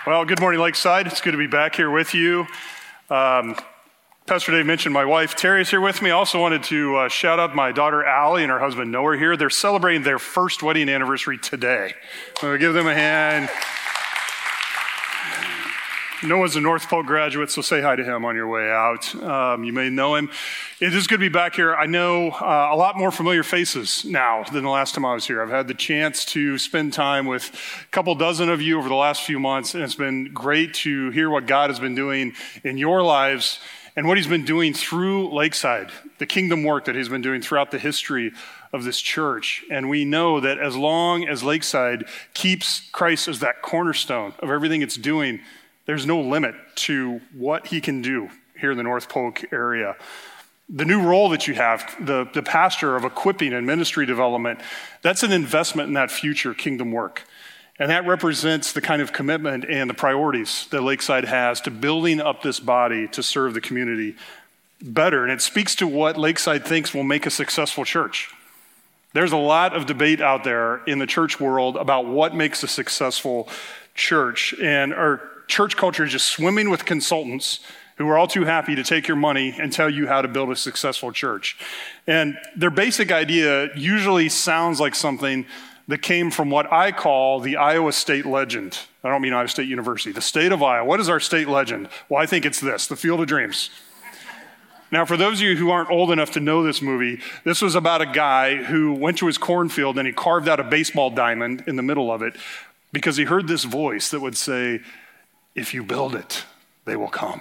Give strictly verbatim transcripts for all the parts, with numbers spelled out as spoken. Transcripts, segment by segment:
Well, good morning, Lakeside. It's good to be back here with you. Um, Pastor Dave mentioned my wife, Terry, is here with me. I also wanted to uh, shout out my daughter, Allie, and her husband, Noah, are here. They're celebrating their first wedding anniversary today. So give them a hand. Noah's a North Polk graduate, so say hi to him on your way out. Um, you may know him. It is good to be back here. I know uh, a lot more familiar faces now than the last time I was here. I've had the chance to spend time with a couple dozen of you over the last few months, and it's been great to hear what God has been doing in your lives and what he's been doing through Lakeside, the kingdom work that he's been doing throughout the history of this church. And we know that as long as Lakeside keeps Christ as that cornerstone of everything it's doing, there's no limit to what he can do here in the North Polk area. The new role that you have, the, the pastor of equipping and ministry development, that's an investment in that future kingdom work. And that represents the kind of commitment and the priorities that Lakeside has to building up this body to serve the community better. And it speaks to what Lakeside thinks will make a successful church. There's a lot of debate out there in the church world about what makes a successful church. And our church culture is just swimming with consultants who are all too happy to take your money and tell you how to build a successful church. And their basic idea usually sounds like something that came from what I call the Iowa State legend. I don't mean Iowa State University, the state of Iowa. What is our state legend? Well, I think it's this, the Field of Dreams. Now, for those of you who aren't old enough to know this movie, this was about a guy who went to his cornfield and he carved out a baseball diamond in the middle of it because he heard this voice that would say, "If you build it, they will come."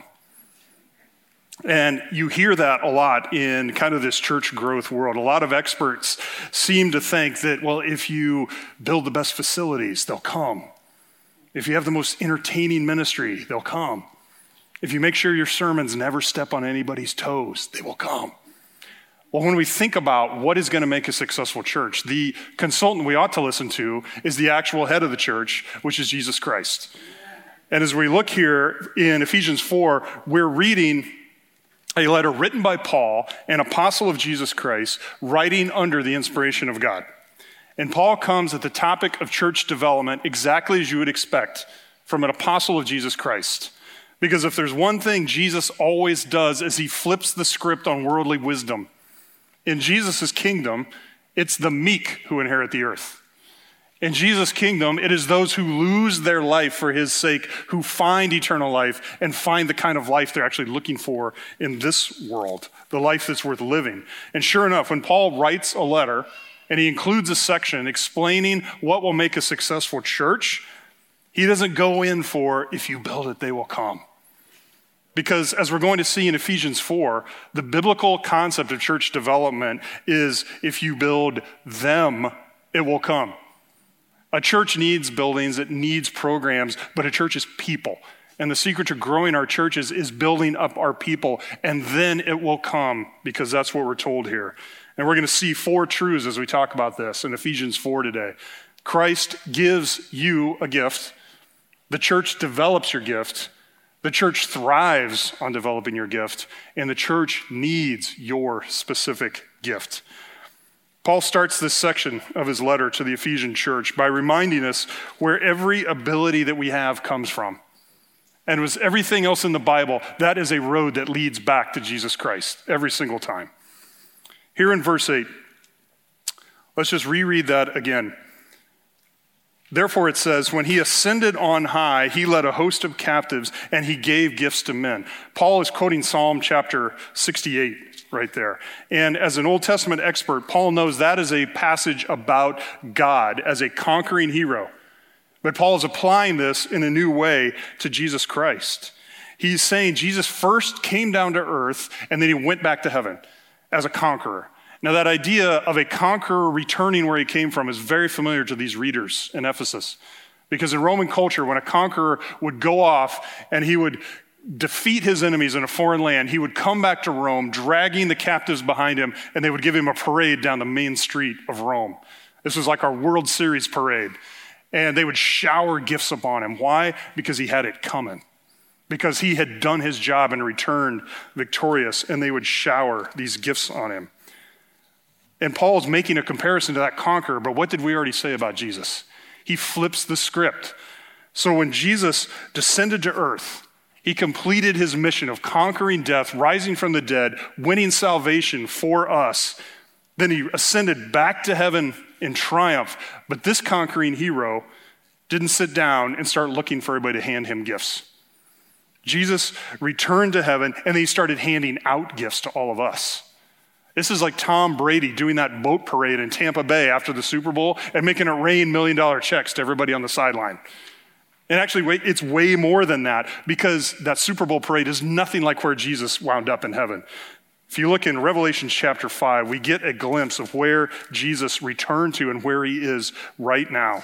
And you hear that a lot in kind of this church growth world. A lot of experts seem to think that, well, if you build the best facilities, they'll come. If you have the most entertaining ministry, they'll come. If you make sure your sermons never step on anybody's toes, they will come. Well, when we think about what is going to make a successful church, the consultant we ought to listen to is the actual head of the church, which is Jesus Christ. And as we look here in Ephesians four, we're reading a letter written by Paul, an apostle of Jesus Christ, writing under the inspiration of God. And Paul comes at the topic of church development exactly as you would expect from an apostle of Jesus Christ. Because if there's one thing Jesus always does is he flips the script on worldly wisdom. In Jesus' kingdom, it's the meek who inherit the earth. In Jesus' kingdom, it is those who lose their life for his sake who find eternal life and find the kind of life they're actually looking for in this world, the life that's worth living. And sure enough, when Paul writes a letter and he includes a section explaining what will make a successful church, he doesn't go in for, if you build it, they will come. Because as we're going to see in Ephesians four, the biblical concept of church development is if you build them, it will come. A church needs buildings, it needs programs, but a church is people. And the secret to growing our churches is building up our people, and then it will come, because that's what we're told here. And we're going to see four truths as we talk about this in Ephesians four today. Christ gives you a gift. The church develops your gift. The church thrives on developing your gift. And the church needs your specific gift. Paul starts this section of his letter to the Ephesian church by reminding us where every ability that we have comes from. And with everything else in the Bible, that is a road that leads back to Jesus Christ every single time. Here in verse eight, let's just reread that again. Therefore it says, when he ascended on high, he led a host of captives and he gave gifts to men. Paul is quoting Psalm chapter sixty-eight. Right there. And as an Old Testament expert, Paul knows that is a passage about God as a conquering hero. But Paul is applying this in a new way to Jesus Christ. He's saying Jesus first came down to earth and then he went back to heaven as a conqueror. Now that idea of a conqueror returning where he came from is very familiar to these readers in Ephesus. Because in Roman culture, when a conqueror would go off and he would defeat his enemies in a foreign land, he would come back to Rome, dragging the captives behind him, and they would give him a parade down the main street of Rome. This was like our World Series parade. And they would shower gifts upon him. Why? Because he had it coming. Because he had done his job and returned victorious, and they would shower these gifts on him. And Paul is making a comparison to that conqueror, but what did we already say about Jesus? He flips the script. So when Jesus descended to earth, he completed his mission of conquering death, rising from the dead, winning salvation for us. Then he ascended back to heaven in triumph. But this conquering hero didn't sit down and start looking for everybody to hand him gifts. Jesus returned to heaven, and then he started handing out gifts to all of us. This is like Tom Brady doing that boat parade in Tampa Bay after the Super Bowl and making it rain million dollar checks to everybody on the sideline. And actually, it's way more than that, because that Super Bowl parade is nothing like where Jesus wound up in heaven. If you look in Revelation chapter five, we get a glimpse of where Jesus returned to and where he is right now.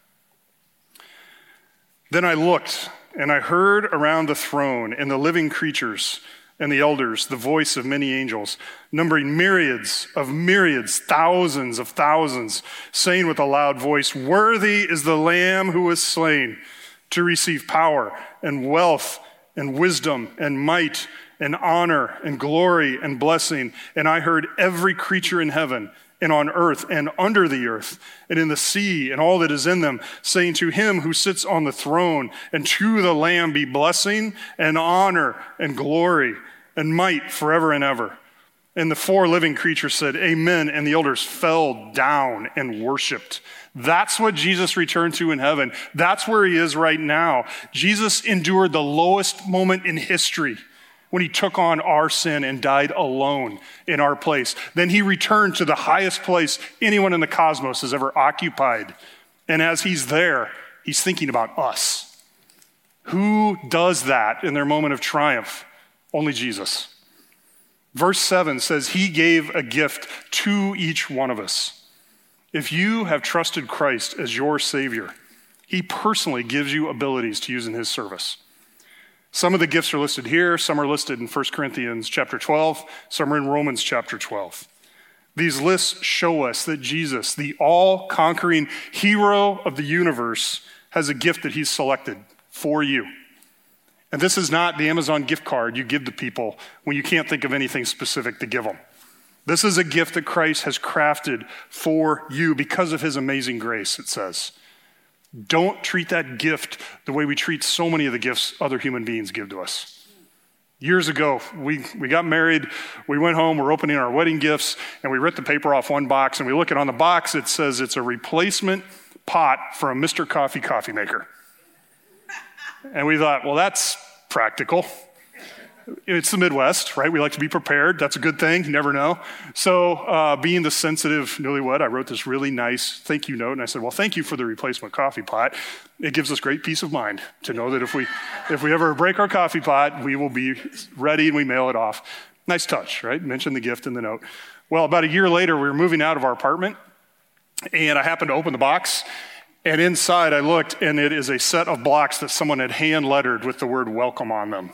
Then I looked, and I heard around the throne and the living creatures and the elders the voice of many angels, numbering myriads of myriads, thousands of thousands, saying with a loud voice, "Worthy is the Lamb who was slain to receive power and wealth and wisdom and might and honor and glory and blessing." And I heard every creature in heaven and on earth and under the earth and in the sea and all that is in them, saying, "To him who sits on the throne and to the Lamb be blessing and honor and glory and might forever and ever." And the four living creatures said, "Amen." And the elders fell down and worshiped. That's what Jesus returned to in heaven. That's where he is right now. Jesus endured the lowest moment in history when he took on our sin and died alone in our place. Then he returned to the highest place anyone in the cosmos has ever occupied. And as he's there, he's thinking about us. Who does that in their moment of triumph? Only Jesus. Verse seven says he gave a gift to each one of us. If you have trusted Christ as your Savior, he personally gives you abilities to use in his service. Some of the gifts are listed here. Some are listed in First Corinthians chapter twelve. Some are in Romans chapter twelve. These lists show us that Jesus, the all-conquering hero of the universe, has a gift that he's selected for you. And this is not the Amazon gift card you give to people when you can't think of anything specific to give them. This is a gift that Christ has crafted for you because of his amazing grace, it says. Don't treat that gift the way we treat so many of the gifts other human beings give to us. Years ago, we, we got married, we went home, we're opening our wedding gifts, and we ripped the paper off one box, and we look at on the box, it says it's a replacement pot for a Mister Coffee coffee maker. And we thought, well, that's practical. It's the Midwest, right? We like to be prepared. That's a good thing. You never know. So uh, being the sensitive newlywed, I wrote this really nice thank you note. And I said, well, thank you for the replacement coffee pot. It gives us great peace of mind to know that if we if we ever break our coffee pot, we will be ready and we mail it off. Nice touch, right? Mention the gift in the note. Well, about a year later, we were moving out of our apartment. And I happened to open the box. And inside I looked, and it is a set of blocks that someone had hand lettered with the word welcome on them.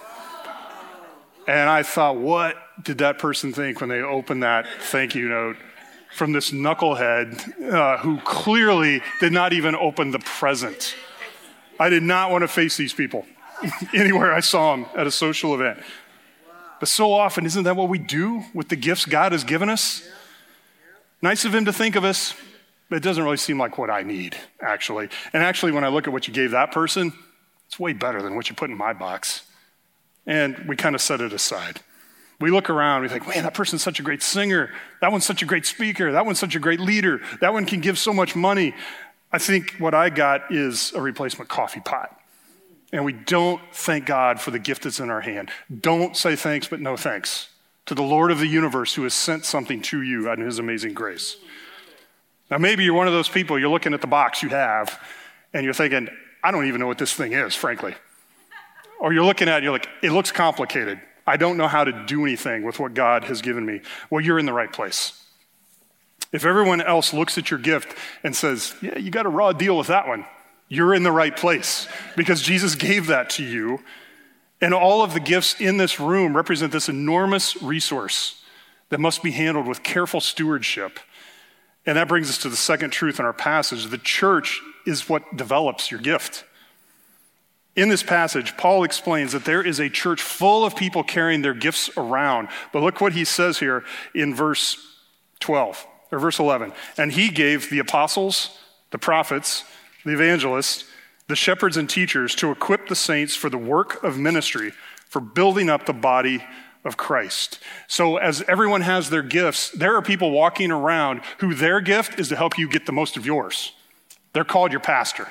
And I thought, what did that person think when they opened that thank you note from this knucklehead uh, who clearly did not even open the present? I did not want to face these people anywhere I saw them at a social event. But so often, isn't that what we do with the gifts God has given us? Nice of him to think of us, but it doesn't really seem like what I need, actually. And actually, when I look at what you gave that person, it's way better than what you put in my box. And we kind of set it aside. We look around, we think, man, that person's such a great singer. That one's such a great speaker. That one's such a great leader. That one can give so much money. I think what I got is a replacement coffee pot. And we don't thank God for the gift that's in our hand. Don't say thanks, but no thanks to the Lord of the universe who has sent something to you out of his amazing grace. Now, maybe you're one of those people, you're looking at the box you have, and you're thinking, I don't even know what this thing is, frankly. Or you're looking at it, you're like, it looks complicated. I don't know how to do anything with what God has given me. Well, you're in the right place. If everyone else looks at your gift and says, yeah, you got a raw deal with that one, you're in the right place because Jesus gave that to you. And all of the gifts in this room represent this enormous resource that must be handled with careful stewardship. And that brings us to the second truth in our passage. The church is what develops your gift. In this passage, Paul explains that there is a church full of people carrying their gifts around. But look what he says here in verse twelve, or verse eleven. And he gave the apostles, the prophets, the evangelists, the shepherds and teachers, to equip the saints for the work of ministry, for building up the body of Christ. So as everyone has their gifts, there are people walking around who their gift is to help you get the most of yours. They're called your pastor.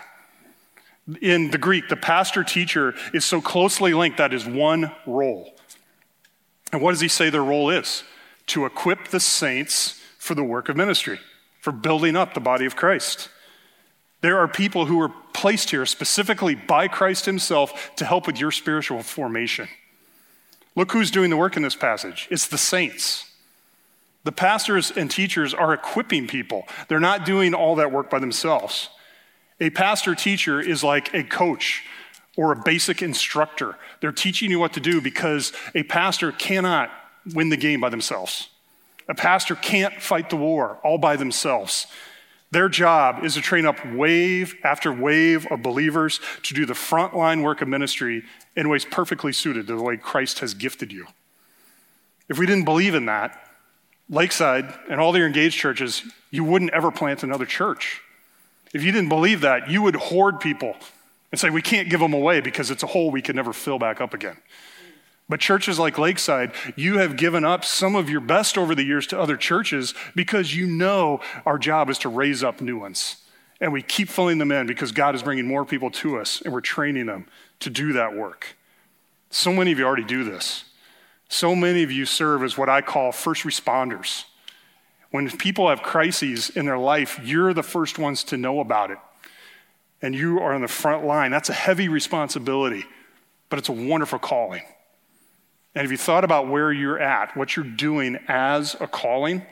In the Greek, the pastor teacher is so closely linked that is one role. And what does he say their role is? To equip the saints for the work of ministry, for building up the body of Christ. There are people who are placed here specifically by Christ himself to help with your spiritual formation. Look who's doing the work in this passage. It's the saints. The pastors and teachers are equipping people. They're not doing all that work by themselves. A pastor teacher is like a coach or a basic instructor. They're teaching you what to do because a pastor cannot win the game by themselves. A pastor can't fight the war all by themselves. Their job is to train up wave after wave of believers to do the frontline work of ministry in ways perfectly suited to the way Christ has gifted you. If we didn't believe in that, Lakeside and all their engaged churches, you wouldn't ever plant another church. If you didn't believe that, you would hoard people and say, we can't give them away because it's a hole we could never fill back up again. But churches like Lakeside, you have given up some of your best over the years to other churches because you know our job is to raise up new ones. And we keep filling them in because God is bringing more people to us and we're training them to do that work. So many of you already do this. So many of you serve as what I call first responders. When people have crises in their life, you're the first ones to know about it. And you are on the front line. That's a heavy responsibility, but it's a wonderful calling. And if you thought about where you're at, what you're doing as a calling,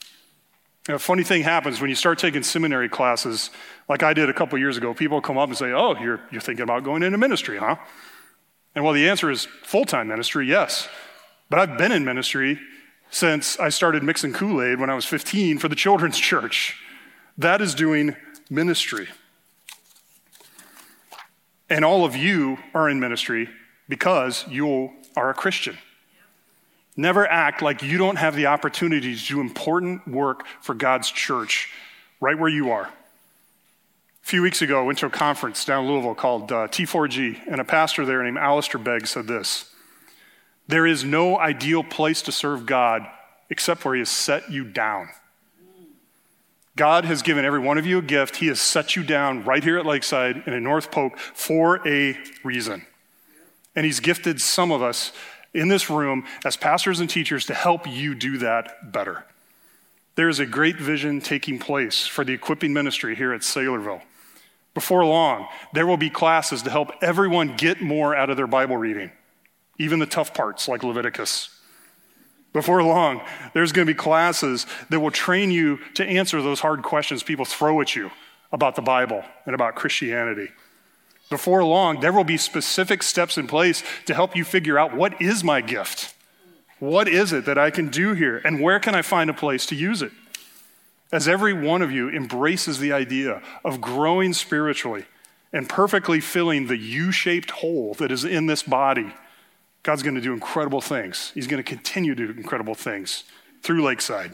a funny thing happens when you start taking seminary classes, like I did a couple years ago. People come up and say, oh, you're, you're thinking about going into ministry, huh? And well, the answer is full-time ministry, yes. But I've been in ministry since I started mixing Kool-Aid when I was fifteen for the children's church. That is doing ministry. And all of you are in ministry because you are a Christian. Never act like you don't have the opportunity to do important work for God's church right where you are. A few weeks ago, I went to a conference down in Louisville called uh, T four G, and a pastor there named Alistair Begg said this: there is no ideal place to serve God except where he has set you down. God has given every one of you a gift. He has set you down right here at Lakeside and in North Polk for a reason. And he's gifted some of us in this room as pastors and teachers to help you do that better. There is a great vision taking place for the equipping ministry here at Saylorville. Before long, there will be classes to help everyone get more out of their Bible reading, even the tough parts like Leviticus. Before long, there's going to be classes that will train you to answer those hard questions people throw at you about the Bible and about Christianity. Before long, there will be specific steps in place to help you figure out, what is my gift? What is it that I can do here? And where can I find a place to use it? As every one of you embraces the idea of growing spiritually and perfectly filling the U-shaped hole that is in this body, God's going to do incredible things. He's going to continue to do incredible things through Lakeside.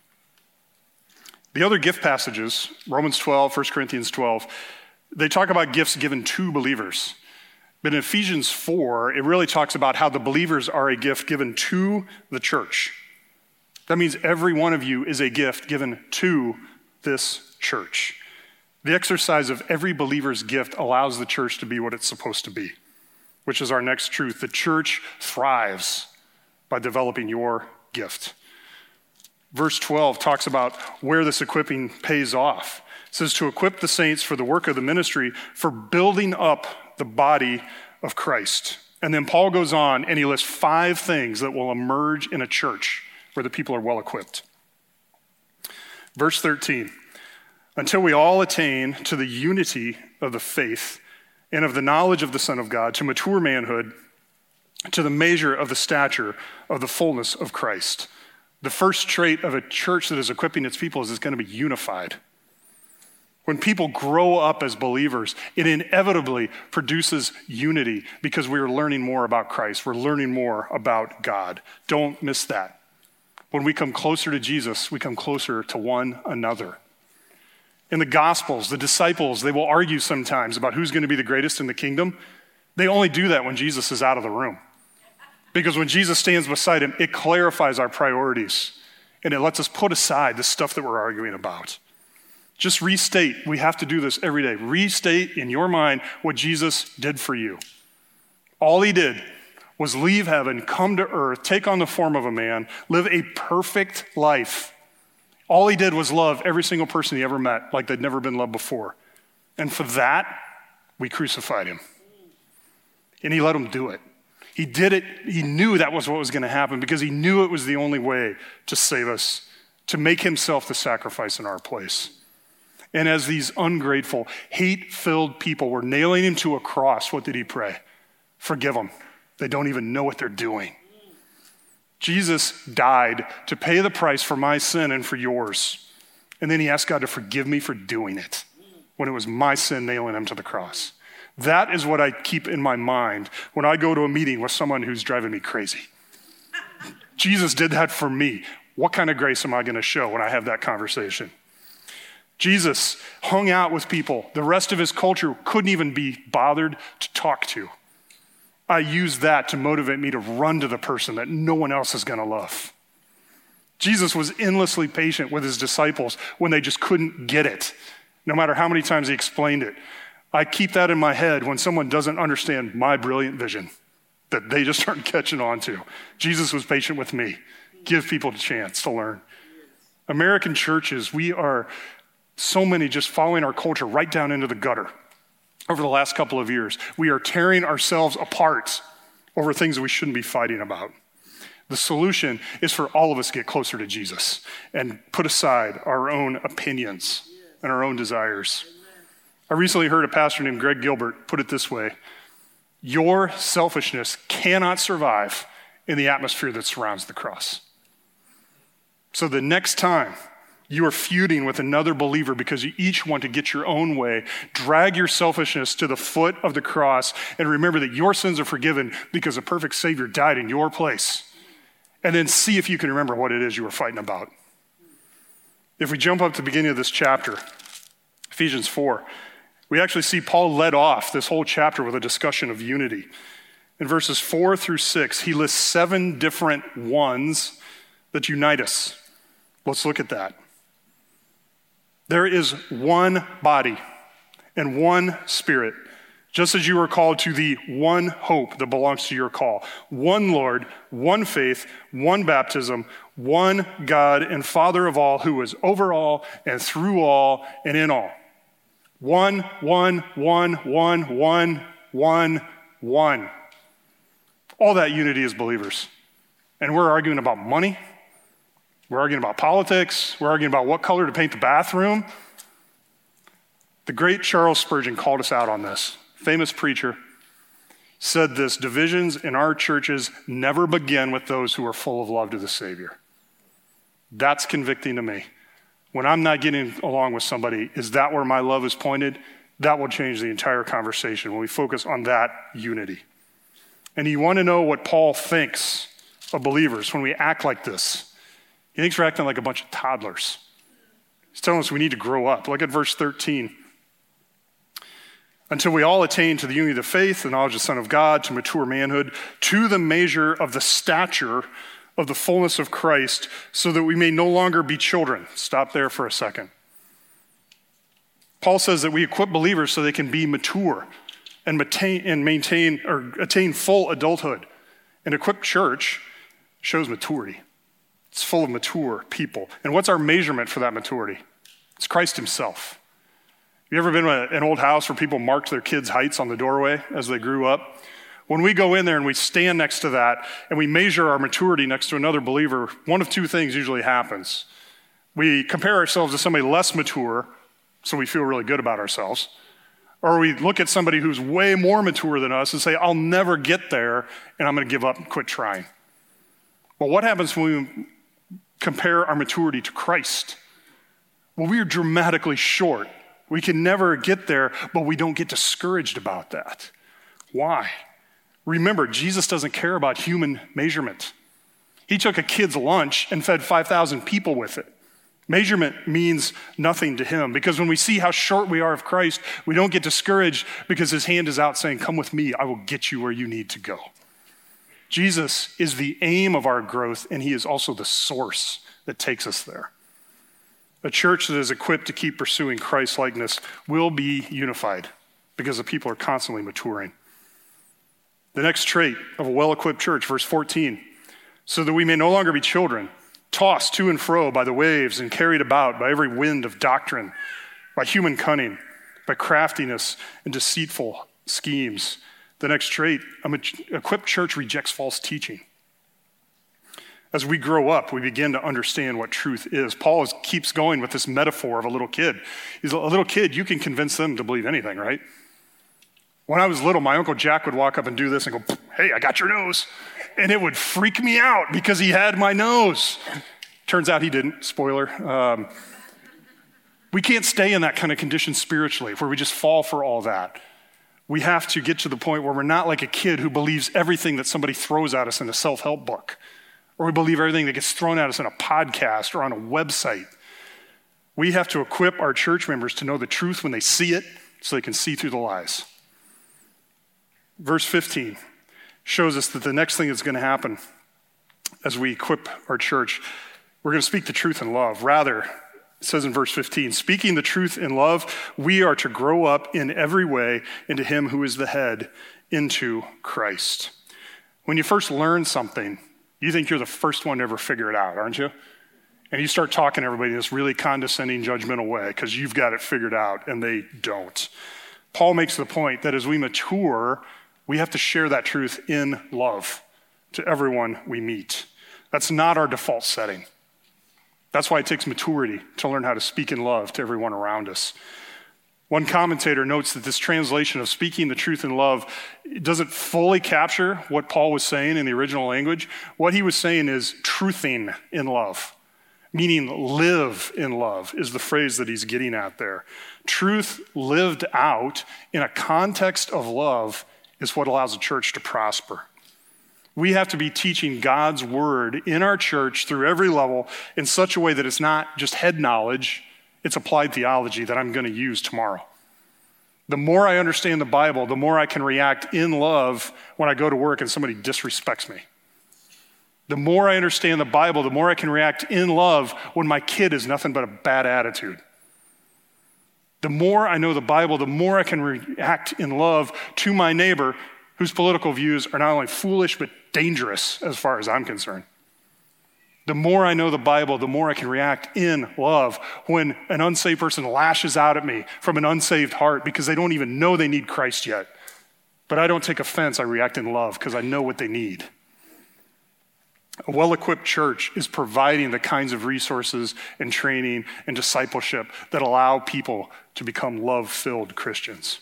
The other gift passages, Romans twelve, First Corinthians twelve, they talk about gifts given to believers. But in Ephesians four, it really talks about how the believers are a gift given to the church. That means every one of you is a gift given to this church. The exercise of every believer's gift allows the church to be what it's supposed to be, which is our next truth. The church thrives by developing your gift. Verse twelve talks about where this equipping pays off. It says to equip the saints for the work of the ministry, for building up the body of Christ. And then Paul goes on and he lists five things that will emerge in a church where the people are well equipped. Verse thirteen, until we all attain to the unity of the faith and of the knowledge of the Son of God, to mature manhood, to the measure of the stature of the fullness of Christ. The first trait of a church that is equipping its people is it's going to be unified. When people grow up as believers, it inevitably produces unity because we are learning more about Christ. We're learning more about God. Don't miss that. When we come closer to Jesus, we come closer to one another. In the Gospels, the disciples, they will argue sometimes about who's going to be the greatest in the kingdom. They only do that when Jesus is out of the room. Because when Jesus stands beside him, it clarifies our priorities and it lets us put aside the stuff that we're arguing about. Just restate, we have to do this every day. Restate in your mind what Jesus did for you. All he did was leave heaven, come to earth, take on the form of a man, live a perfect life. All he did was love every single person he ever met like they'd never been loved before. And for that, we crucified him. And he let him do it. He did it. He knew that was what was going to happen because he knew it was the only way to save us, to make himself the sacrifice in our place. And as these ungrateful, hate-filled people were nailing him to a cross, what did he pray? Forgive them. They don't even know what they're doing. Jesus died to pay the price for my sin and for yours. And then he asked God to forgive me for doing it when it was my sin nailing him to the cross. That is what I keep in my mind when I go to a meeting with someone who's driving me crazy. Jesus did that for me. What kind of grace am I going to show when I have that conversation? Jesus hung out with people the rest of his culture couldn't even be bothered to talk to. I use that to motivate me to run to the person that no one else is going to love. Jesus was endlessly patient with his disciples when they just couldn't get it, no matter how many times he explained it. I keep that in my head when someone doesn't understand my brilliant vision that they just aren't catching on to. Jesus was patient with me. Give people a chance to learn. American churches, we are so many just following our culture right down into the gutter. Over the last couple of years, we are tearing ourselves apart over things that we shouldn't be fighting about. The solution is for all of us to get closer to Jesus and put aside our own opinions and our own desires. I recently heard a pastor named Greg Gilbert put it this way: your selfishness cannot survive in the atmosphere that surrounds the cross. So the next time you are feuding with another believer because you each want to get your own way, drag your selfishness to the foot of the cross and remember that your sins are forgiven because a perfect Savior died in your place. And then see if you can remember what it is you were fighting about. If we jump up to the beginning of this chapter, Ephesians four, we actually see Paul led off this whole chapter with a discussion of unity. In verses four through six, he lists seven different ones that unite us. Let's look at that. There is one body and one spirit, just as you are called to the one hope that belongs to your call. One Lord, one faith, one baptism, one God and Father of all, who is over all and through all and in all. One, one, one, one, one, one, one. All that unity as believers. And we're arguing about money. We're arguing about politics. We're arguing about what color to paint the bathroom. The great Charles Spurgeon called us out on this. Famous preacher said this: divisions in our churches never begin with those who are full of love to the Savior. That's convicting to me. When I'm not getting along with somebody, is that where my love is pointed? That will change the entire conversation when we focus on that unity. And you want to know what Paul thinks of believers when we act like this. He thinks we're acting like a bunch of toddlers. He's telling us we need to grow up. Look at verse thirteen. Until we all attain to the unity of the faith, the knowledge of the Son of God, to mature manhood, to the measure of the stature of the fullness of Christ, so that we may no longer be children. Stop there for a second. Paul says that we equip believers so they can be mature and maintain, and maintain or attain full adulthood. An equipped church shows maturity. It's full of mature people. And what's our measurement for that maturity? It's Christ himself. Have you ever been to an old house where people marked their kids' heights on the doorway as they grew up? When we go in there and we stand next to that and we measure our maturity next to another believer, one of two things usually happens. We compare ourselves to somebody less mature, so we feel really good about ourselves. Or we look at somebody who's way more mature than us and say, I'll never get there, and I'm going to give up and quit trying. Well, what happens when we compare our maturity to Christ? Well, we are dramatically short. We can never get there, but we don't get discouraged about that. Why? Remember, Jesus doesn't care about human measurement. He took a kid's lunch and fed five thousand people with it. Measurement means nothing to him, because when we see how short we are of Christ, we don't get discouraged because his hand is out saying, come with me, I will get you where you need to go. Jesus is the aim of our growth, and he is also the source that takes us there. A church that is equipped to keep pursuing Christ-likeness will be unified because the people are constantly maturing. The next trait of a well-equipped church, verse fourteen, so that we may no longer be children, tossed to and fro by the waves and carried about by every wind of doctrine, by human cunning, by craftiness and deceitful schemes. The next trait, an equipped church rejects false teaching. As we grow up, we begin to understand what truth is. Paul is, keeps going with this metaphor of a little kid. He's a little kid, you can convince them to believe anything, right? When I was little, my Uncle Jack would walk up and do this and go, hey, I got your nose. And it would freak me out because he had my nose. Turns out he didn't, spoiler. Um, we can't stay in that kind of condition spiritually where we just fall for all that. We have to get to the point where we're not like a kid who believes everything that somebody throws at us in a self-help book, or we believe everything that gets thrown at us in a podcast or on a website. We have to equip our church members to know the truth when they see it so they can see through the lies. Verse fifteen shows us that the next thing that's going to happen as we equip our church, we're going to speak the truth in love. Rather, it says in verse fifteen, speaking the truth in love, we are to grow up in every way into him who is the head, into Christ. When you first learn something, you think you're the first one to ever figure it out, aren't you? And you start talking to everybody in this really condescending, judgmental way because you've got it figured out and they don't. Paul makes the point that as we mature, we have to share that truth in love to everyone we meet. That's not our default setting. That's why it takes maturity to learn how to speak in love to everyone around us. One commentator notes that this translation of speaking the truth in love doesn't fully capture what Paul was saying in the original language. What he was saying is truthing in love, meaning live in love is the phrase that he's getting at there. Truth lived out in a context of love is what allows a church to prosper. We have to be teaching God's word in our church through every level in such a way that it's not just head knowledge, it's applied theology that I'm going to use tomorrow. The more I understand the Bible, the more I can react in love when I go to work and somebody disrespects me. The more I understand the Bible, the more I can react in love when my kid is nothing but a bad attitude. The more I know the Bible, the more I can react in love to my neighbor whose political views are not only foolish but dangerous as far as I'm concerned. The more I know the Bible, the more I can react in love when an unsaved person lashes out at me from an unsaved heart because they don't even know they need Christ yet. But I don't take offense, I react in love because I know what they need. A well-equipped church is providing the kinds of resources and training and discipleship that allow people to become love-filled Christians.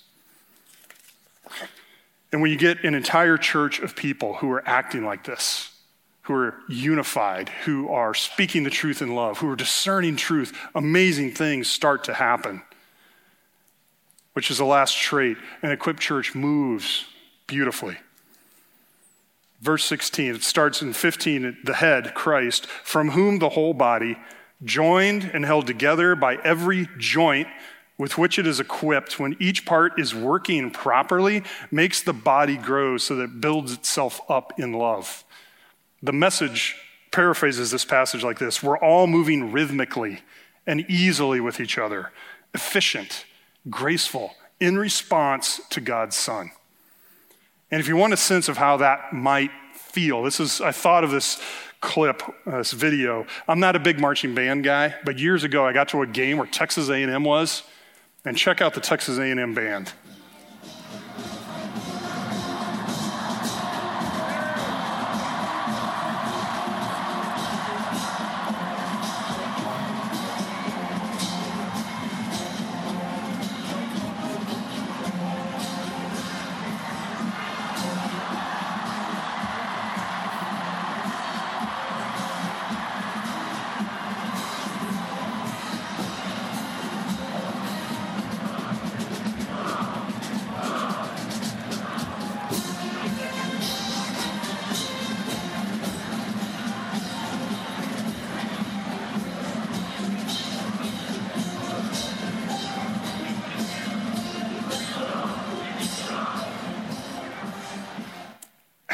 And when you get an entire church of people who are acting like this, who are unified, who are speaking the truth in love, who are discerning truth, amazing things start to happen, which is the last trait. An equipped church moves beautifully. Verse sixteen, it starts in fifteen, the head, Christ, from whom the whole body, joined and held together by every joint with which it is equipped, when each part is working properly, makes the body grow so that it builds itself up in love. The Message paraphrases this passage like this: we're all moving rhythmically and easily with each other, efficient, graceful, in response to God's Son. And if you want a sense of how that might feel, this is, I thought of this clip, uh, this video. I'm not a big marching band guy, but years ago I got to a game where Texas A and M was, and check out the Texas A and M band.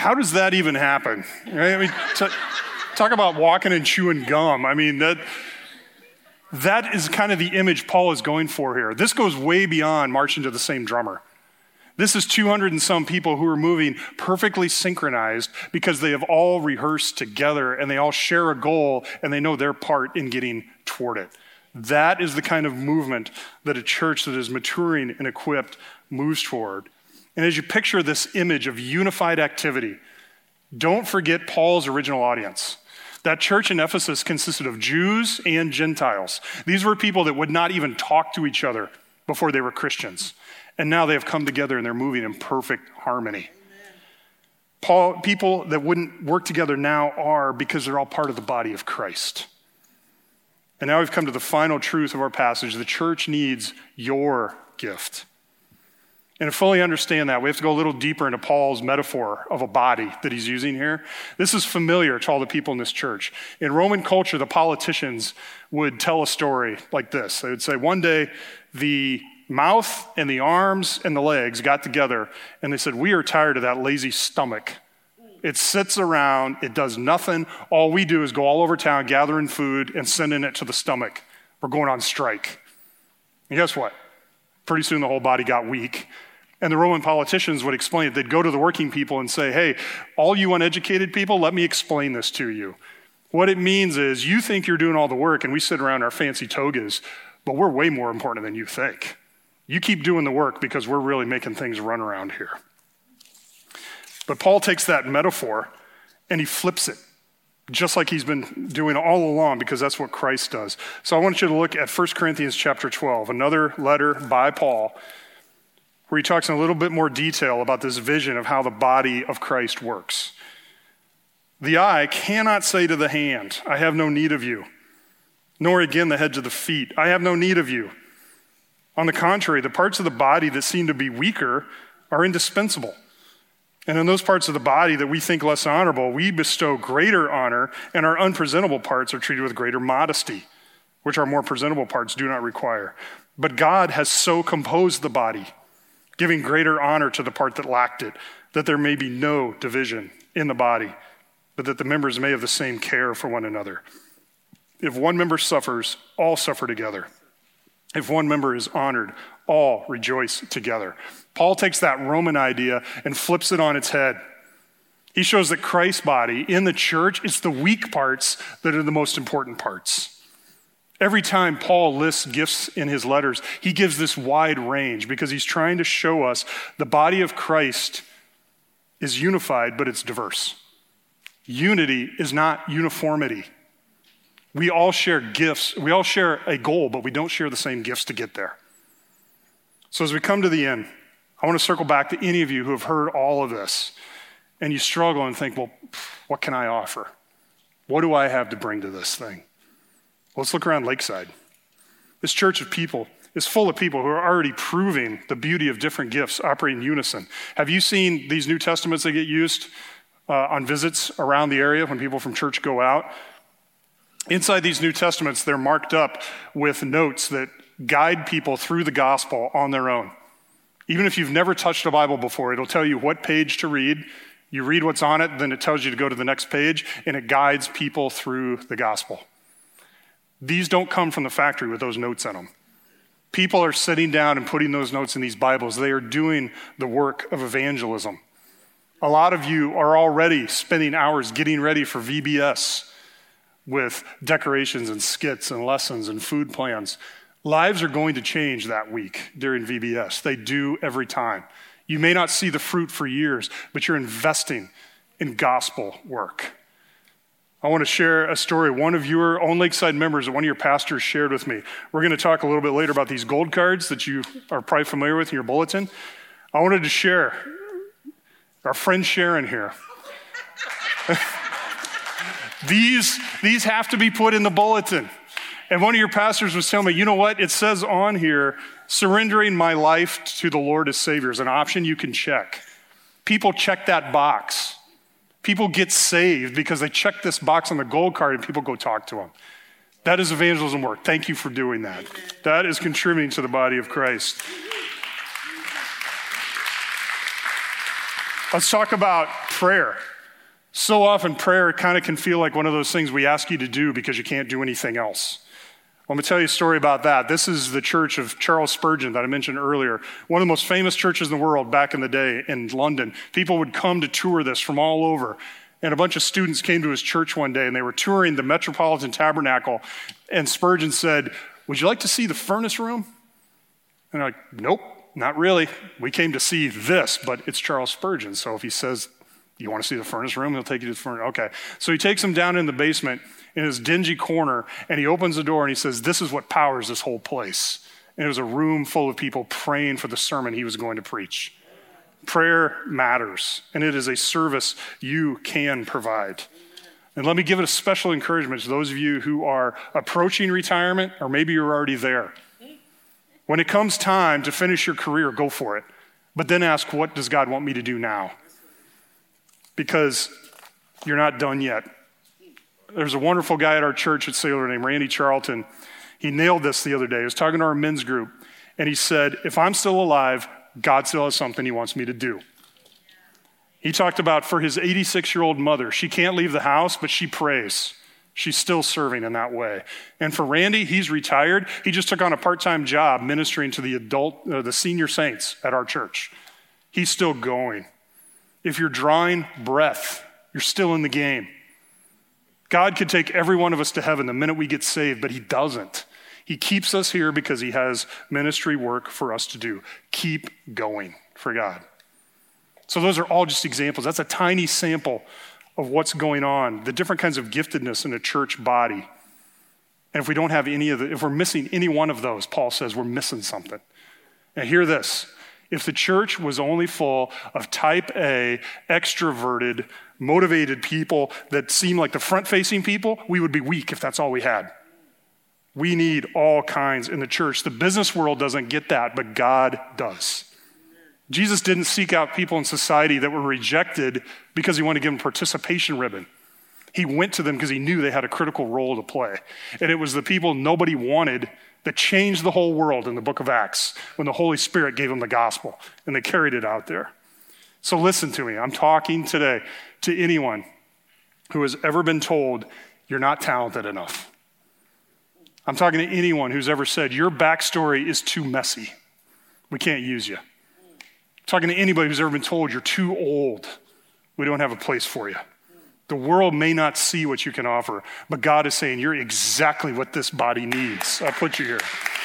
how does that even happen? Right? I mean, t- talk about walking and chewing gum. I mean, that that is kind of the image Paul is going for here. This goes way beyond marching to the same drummer. This is two hundred and some people who are moving perfectly synchronized because they have all rehearsed together and they all share a goal and they know their part in getting toward it. That is the kind of movement that a church that is maturing and equipped moves toward. And as you picture this image of unified activity, don't forget Paul's original audience. That church in Ephesus consisted of Jews and Gentiles. These were people that would not even talk to each other before they were Christians. And now they have come together and they're moving in perfect harmony. Amen. Paul, people that wouldn't work together now are because they're all part of the body of Christ. And now we've come to the final truth of our passage. The church needs your gift. And to fully understand that, we have to go a little deeper into Paul's metaphor of a body that he's using here. This is familiar to all the people in this church. In Roman culture, the politicians would tell a story like this. They would say, one day, the mouth and the arms and the legs got together, and they said, we are tired of that lazy stomach. It sits around, it does nothing. All we do is go all over town, gathering food, and sending it to the stomach. We're going on strike. And guess what? Pretty soon the whole body got weak. And the Roman politicians would explain it. They'd go to the working people and say, hey, all you uneducated people, let me explain this to you. What it means is you think you're doing all the work and we sit around our fancy togas, but we're way more important than you think. You keep doing the work because we're really making things run around here. But Paul takes that metaphor and he flips it, just like he's been doing all along, because that's what Christ does. So I want you to look at First Corinthians chapter twelve, another letter by Paul, where he talks in a little bit more detail about this vision of how the body of Christ works. The eye cannot say to the hand, I have no need of you, nor again the head to the feet, I have no need of you. On the contrary, the parts of the body that seem to be weaker are indispensable. And in those parts of the body that we think less honorable, we bestow greater honor, and our unpresentable parts are treated with greater modesty, which our more presentable parts do not require. But God has so composed the body, giving greater honor to the part that lacked it, that there may be no division in the body, but that the members may have the same care for one another. If one member suffers, all suffer together. If one member is honored, all rejoice together. Paul takes that Roman idea and flips it on its head. He shows that Christ's body in the church, it's the weak parts that are the most important parts. Every time Paul lists gifts in his letters, he gives this wide range because he's trying to show us the body of Christ is unified, but it's diverse. Unity is not uniformity. We all share gifts. We all share a goal, but we don't share the same gifts to get there. So as we come to the end, I want to circle back to any of you who have heard all of this and you struggle and think, well, what can I offer? What do I have to bring to this thing? Well, let's look around Lakeside. This church of people is full of people who are already proving the beauty of different gifts operating in unison. Have you seen these New Testaments that get used uh, on visits around the area when people from church go out? Inside these New Testaments, they're marked up with notes that guide people through the gospel on their own. Even if you've never touched a Bible before, it'll tell you what page to read. You read what's on it, then it tells you to go to the next page, and it guides people through the gospel. These don't come from the factory with those notes in them. People are sitting down and putting those notes in these Bibles. They are doing the work of evangelism. A lot of you are already spending hours getting ready for V B S with decorations and skits and lessons and food plans. Lives are going to change that week during V B S. They do every time. You may not see the fruit for years, but you're investing in gospel work. I want to share a story. One of your own Lakeside members, one of your pastors shared with me. We're going to talk a little bit later about these gold cards that you are probably familiar with in your bulletin. I wanted to share our friend Sharon here. These, these have to be put in the bulletin. And one of your pastors was telling me, you know what? It says on here, surrendering my life to the Lord as Savior is an option you can check. People check that box. People get saved because they check this box on the gold card and people go talk to them. That is evangelism work. Thank you for doing that. That is contributing to the body of Christ. Let's talk about prayer. So often prayer kind of can feel like one of those things we ask you to do because you can't do anything else. Let me tell you a story about that. This is the church of Charles Spurgeon that I mentioned earlier. One of the most famous churches in the world back in the day in London. People would come to tour this from all over. And a bunch of students came to his church one day and they were touring the Metropolitan Tabernacle. And Spurgeon said, "Would you like to see the furnace room?" And they're like, "Nope, not really. We came to see this, but it's Charles Spurgeon. So if he says, you want to see the furnace room, he'll take you to the furnace." Okay. So he takes them down in the basement in his dingy corner, and he opens the door and he says, "This is what powers this whole place." And it was a room full of people praying for the sermon he was going to preach. Prayer matters, and it is a service you can provide. And let me give it a special encouragement to those of you who are approaching retirement, or maybe you're already there. When it comes time to finish your career, go for it. But then ask, what does God want me to do now? Because you're not done yet. There's a wonderful guy at our church at Sailor named Randy Charlton. He nailed this the other day. He was talking to our men's group, and he said, if I'm still alive, God still has something he wants me to do. He talked about for his eighty-six-year-old mother, she can't leave the house, but she prays. She's still serving in that way. And for Randy, he's retired. He just took on a part-time job ministering to the adult, uh, the senior saints at our church. He's still going. If you're drawing breath, you're still in the game. God could take every one of us to heaven the minute we get saved, but he doesn't. He keeps us here because he has ministry work for us to do. Keep going for God. So those are all just examples. That's a tiny sample of what's going on, the different kinds of giftedness in a church body. And if we don't have any of the, if we're missing any one of those, Paul says we're missing something. And hear this. If the church was only full of type A, extroverted, motivated people that seem like the front-facing people, we would be weak if that's all we had. We need all kinds in the church. The business world doesn't get that, but God does. Jesus didn't seek out people in society that were rejected because he wanted to give them a participation ribbon. He went to them because he knew they had a critical role to play. And it was the people nobody wanted that changed the whole world in the book of Acts when the Holy Spirit gave them the gospel and they carried it out there. So listen to me. I'm talking today to anyone who has ever been told you're not talented enough. I'm talking to anyone who's ever said your backstory is too messy. We can't use you. I'm talking to anybody who's ever been told you're too old. We don't have a place for you. The world may not see what you can offer, but God is saying you're exactly what this body needs. I put you here.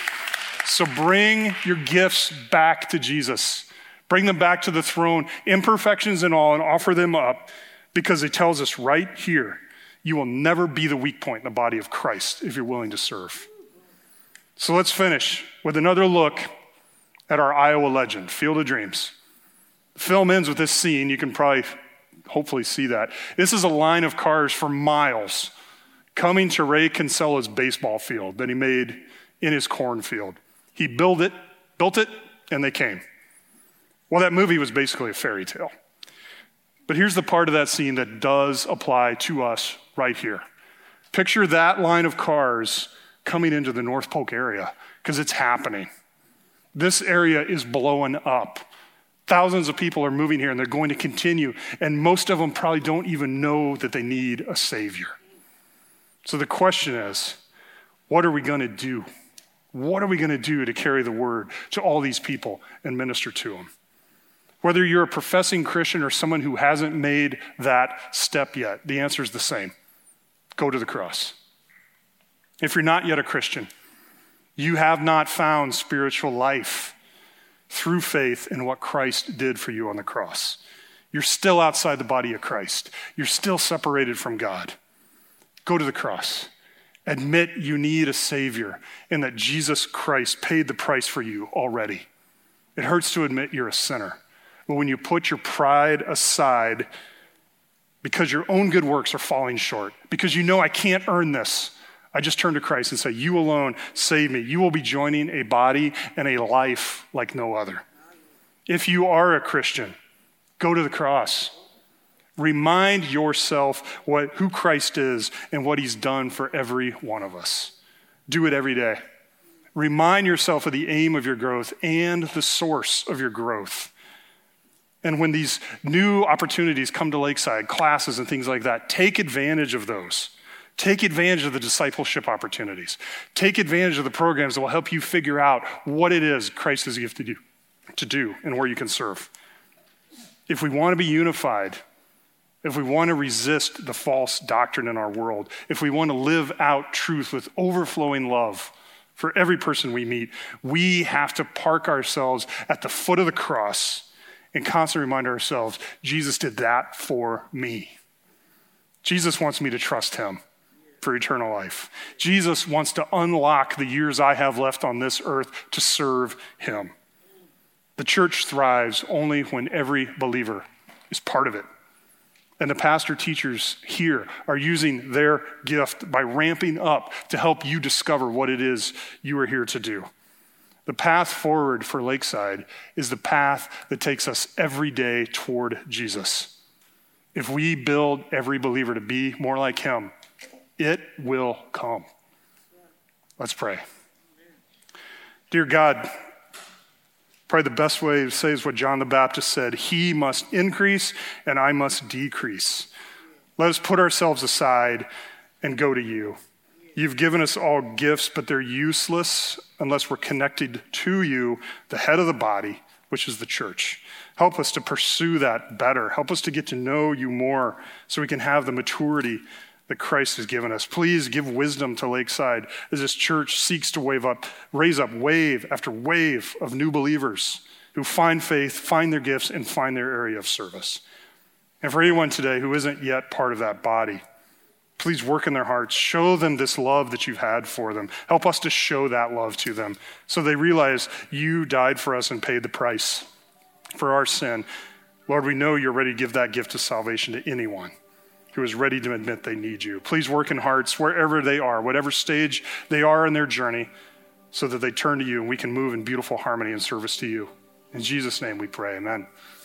So bring your gifts back to Jesus. Bring them back to the throne, imperfections and all, and offer them up, because it tells us right here, you will never be the weak point in the body of Christ if you're willing to serve. So let's finish with another look at our Iowa legend, Field of Dreams. The film ends with this scene. You can probably hopefully see that. This is a line of cars for miles coming to Ray Kinsella's baseball field that he made in his cornfield. He built it, built it, and they came. Well, that movie was basically a fairy tale. But here's the part of that scene that does apply to us right here. Picture that line of cars coming into the North Polk area, because it's happening. This area is blowing up. Thousands of people are moving here, and they're going to continue, and most of them probably don't even know that they need a Savior. So the question is, what are we going to do? What are we going to do to carry the word to all these people and minister to them? Whether you're a professing Christian or someone who hasn't made that step yet, the answer is the same. Go to the cross. If you're not yet a Christian, you have not found spiritual life through faith in what Christ did for you on the cross. You're still outside the body of Christ. You're still separated from God. Go to the cross. Admit you need a Savior and that Jesus Christ paid the price for you already. It hurts to admit you're a sinner. But when you put your pride aside because your own good works are falling short, because you know I can't earn this, I just turn to Christ and say, you alone save me. You will be joining a body and a life like no other. If you are a Christian, go to the cross. Remind yourself what, who Christ is and what he's done for every one of us. Do it every day. Remind yourself of the aim of your growth and the source of your growth. And when these new opportunities come to Lakeside, classes and things like that, take advantage of those. Take advantage of the discipleship opportunities. Take advantage of the programs that will help you figure out what it is Christ has gifted you to do and where you can serve. If we want to be unified, if we want to resist the false doctrine in our world, if we want to live out truth with overflowing love for every person we meet, we have to park ourselves at the foot of the cross and constantly remind ourselves, Jesus did that for me. Jesus wants me to trust him for eternal life. Jesus wants to unlock the years I have left on this earth to serve him. The church thrives only when every believer is part of it. And the pastor teachers here are using their gift by ramping up to help you discover what it is you are here to do. The path forward for Lakeside is the path that takes us every day toward Jesus. If we build every believer to be more like him, it will come. Let's pray. Dear God, probably the best way to say is what John the Baptist said, he must increase and I must decrease. Let us put ourselves aside and go to you. You've given us all gifts, but they're useless unless we're connected to you, the head of the body, which is the church. Help us to pursue that better. Help us to get to know you more so we can have the maturity that Christ has given us. Please give wisdom to Lakeside as this church seeks to wave up, raise up wave after wave of new believers who find faith, find their gifts, and find their area of service. And for anyone today who isn't yet part of that body, please work in their hearts. Show them this love that you've had for them. Help us to show that love to them so they realize you died for us and paid the price for our sin. Lord, we know you're ready to give that gift of salvation to anyone who is ready to admit they need you. Please work in hearts wherever they are, whatever stage they are in their journey, so that they turn to you and we can move in beautiful harmony and service to you. In Jesus' name we pray, amen.